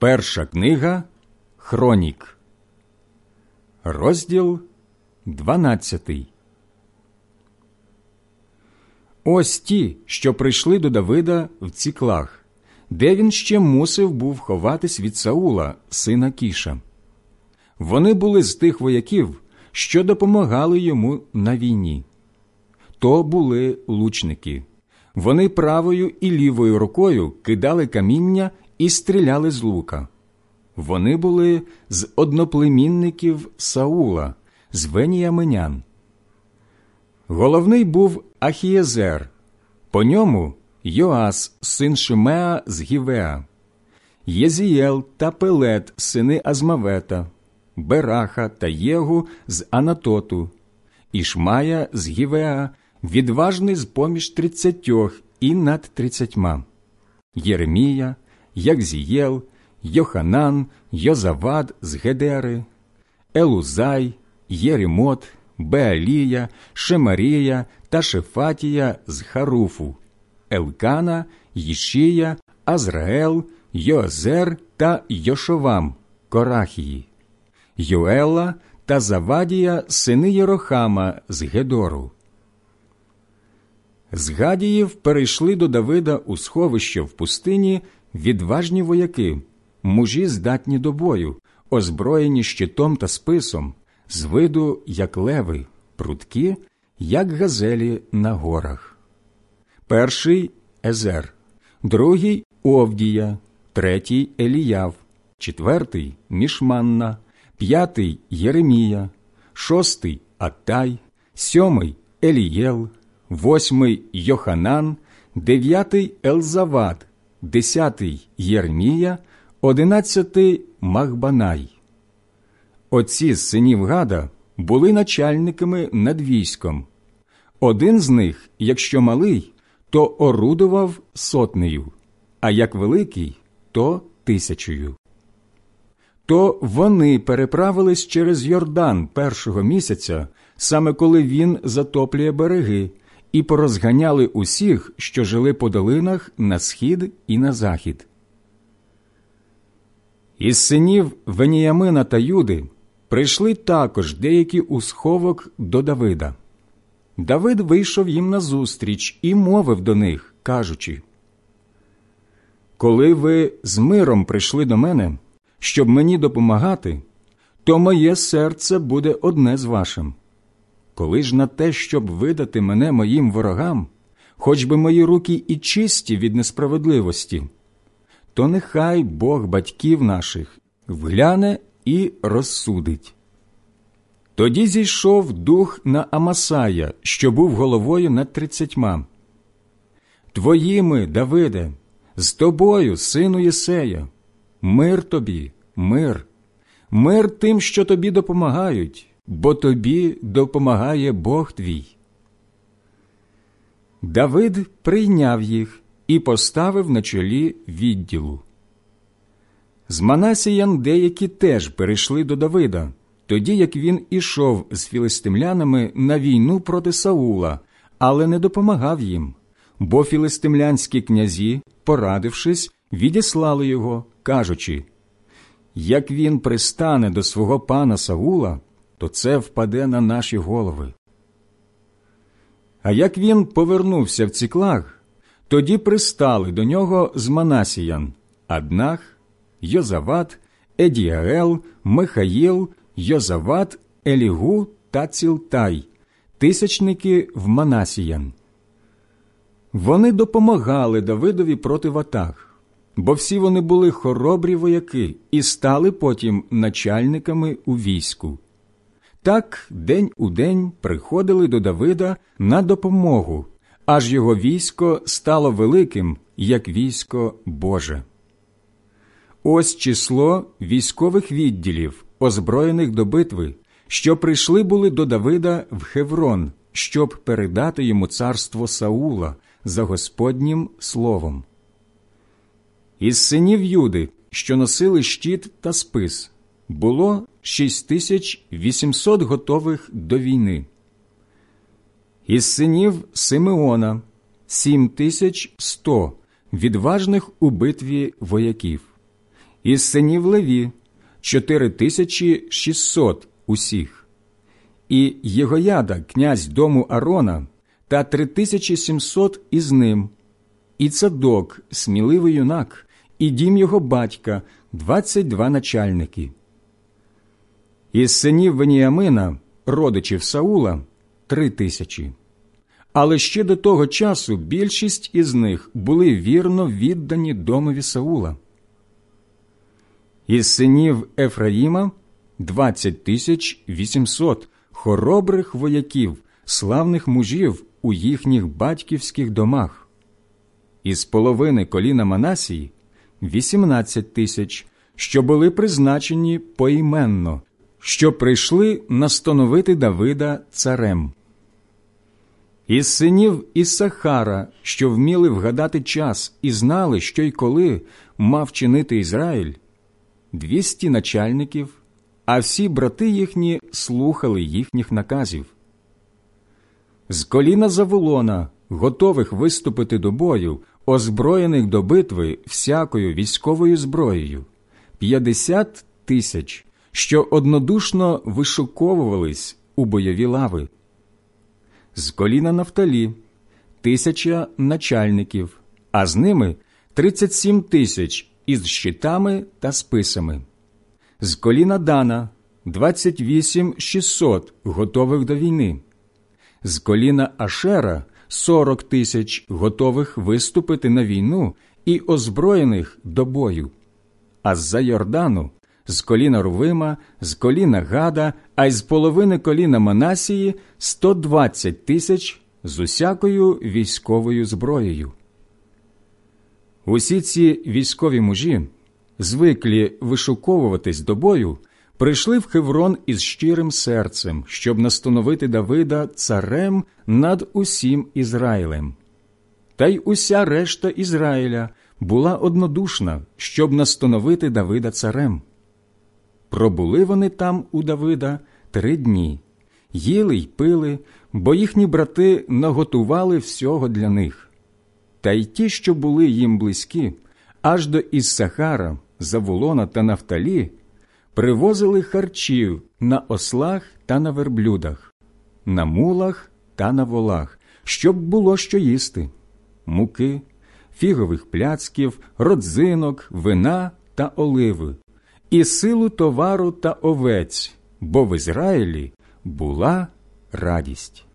Перша книга Хронік, розділ 12. Ось ті, що прийшли до Давида в Ціклаг, де він ще мусив був ховатись від Саула, сина Кіша. Вони були з тих вояків, що допомагали йому на війні. То були лучники. Вони правою і лівою рукою кидали каміння і стріляли з лука. Вони були з одноплемінників Саула, з веніяминян. Головний був Ахієзер, по ньому Йоас, син Шимеа з Гівеа, Єзієл та Пелет, сини Азмавета, Бераха та Єгу з Анатоту, Ішмая з Гівеа, відважний з-поміж 30 і над 30, Єремія, Якзієл, Йоханан, Йозавад з Гедери, Елузай, Єремот, Беалія, Шемарія та Шефатія з Харуфу, Елкана, Їшія, Азраел, Йоазер та Йошовам, Корахії, Йоела та Завадія, сини Єрохама з Гедору. З Гадіїв перейшли до Давида у сховище в пустині відважні вояки, мужі здатні до бою, озброєні щитом та списом, з виду, як леви, прудкі, як газелі на горах. Перший – Езер, другий – Овдія, третій – Еліяв, четвертий – Мішманна, п'ятий – Єремія, шостий – Аттай, сьомий – Елієл, восьмий – Йоханан, дев'ятий – Елзавад, 10 – Єрмія, 11 – Махбанай. Оці з синів Гада були начальниками над військом. Один з них, якщо малий, то орудував 100, а як великий, то 1000. То вони переправились через Йордан першого місяця, саме коли він затоплює береги, і порозганяли усіх, що жили по долинах на схід і на захід. Із синів Веніямина та Юди прийшли також деякі у сховок до Давида. Давид вийшов їм назустріч і мовив до них, кажучи: «Коли ви з миром прийшли до мене, щоб мені допомагати, то моє серце буде одне з вашим. Коли ж на те, щоб видати мене моїм ворогам, хоч би мої руки і чисті від несправедливості, то нехай Бог батьків наших вгляне і розсудить». Тоді зійшов дух на Амасая, що був головою над 30. «Твоїми, Давиде, з тобою, сину Єсея, мир тобі, мир, мир тим, що тобі допомагають, бо тобі допомагає Бог твій». Давид прийняв їх і поставив на чолі відділу. З Манасіян деякі теж перейшли до Давида, тоді як він ішов з філистимлянами на війну проти Саула, але не допомагав їм, бо філистимлянські князі, порадившись, відіслали його, кажучи: «Як він пристане до свого пана Саула, то це впаде на наші голови». А як він повернувся в Ціклаг, тоді пристали до нього з Манасіян Аднах, Йозавад, Едіаел, Михаїл, Йозавад, Елігу та Цілтай, тисячники в Манасіян. Вони допомагали Давидові проти ватаг, бо всі вони були хоробрі вояки і стали потім начальниками у війську. Так день у день приходили до Давида на допомогу, аж його військо стало великим, як військо Боже. Ось число військових відділів, озброєних до битви, що прийшли були до Давида в Хеврон, щоб передати йому царство Саула за Господнім словом. Із синів Юди, що носили щит та спис, було 6800 готових до війни. Із синів Симеона 7100 відважних у битві вояків. Із синів Леві 4600 усіх. І Єгояда, князь дому Арона, та 3700 із ним. І Цадок, сміливий юнак, і дім його батька, 22 начальники. Із синів Веніамина, родичів Саула, 3000. Але ще до того часу більшість із них були вірно віддані домові Саула. Із синів Ефраїма 20800 хоробрих вояків, славних мужів у їхніх батьківських домах. Із половини коліна Манасії 18 тисяч, що були призначені поіменно, що прийшли настановити Давида царем. Із синів Іссахара, що вміли вгадати час і знали, що й коли мав чинити Ізраїль, 200 начальників, а всі брати їхні слухали їхніх наказів. З коліна Заволона, готових виступити до бою, озброєних до битви всякою військовою зброєю, 50 тисяч, що однодушно вишуковувались у бойові лави. З коліна Нафталі 1000 начальників, а з ними 37 тисяч із щитами та списами. З коліна Дана 28 600 готових до війни. З коліна Ашера 40 тисяч готових виступити на війну і озброєних до бою. А з-за Йордану, з коліна Рувима, з коліна Гада, а й з половини коліна Манасії 120 тисяч з усякою військовою зброєю. Усі ці військові мужі, звиклі вишуковуватись до бою, прийшли в Хеврон із щирим серцем, щоб настановити Давида царем над усім Ізраїлем. Та й уся решта Ізраїля була однодушна, щоб настановити Давида царем. Пробули вони там у Давида 3 дні, їли й пили, бо їхні брати наготували всього для них. Та й ті, що були їм близькі, аж до Іссахара, Заволона та Нафталі, привозили харчів на ослах та на верблюдах, на мулах та на волах, щоб було що їсти: муки, фігових пляцків, родзинок, вина та оливи, і силу товару та овець, бо в Ізраїлі була радість.